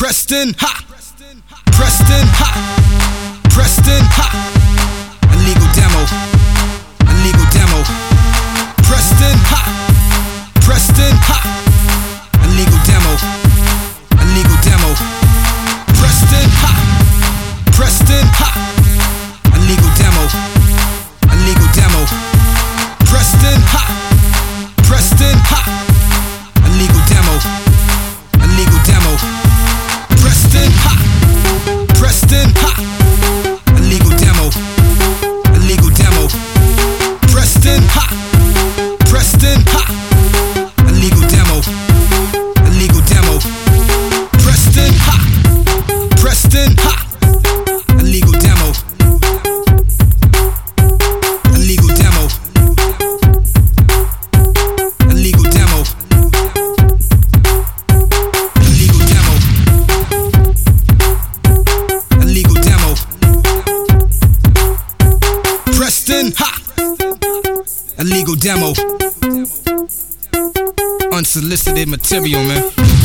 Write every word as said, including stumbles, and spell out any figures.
Preston, ha! Preston, ha! Preston, ha! Illegal demo, illegal demo. Preston, ha! Preston, ha! Illegal demo, illegal demo. Preston, ha! Preston, ha! Illegal demo, illegal demo. Preston, ha! Preston, ha! Illegal demo, illegal demo. Preston, ha! Preston, ha! Illegal demo, illegal demo. Preston, ha! Preston, ha! Illegal demo, illegal demo. Preston, ha! Preston, ha! Illegal demo, illegal demo. Illegal demo, illegal demo. Illegal demo. Preston, ha! Illegal demo. Unsolicited material, man.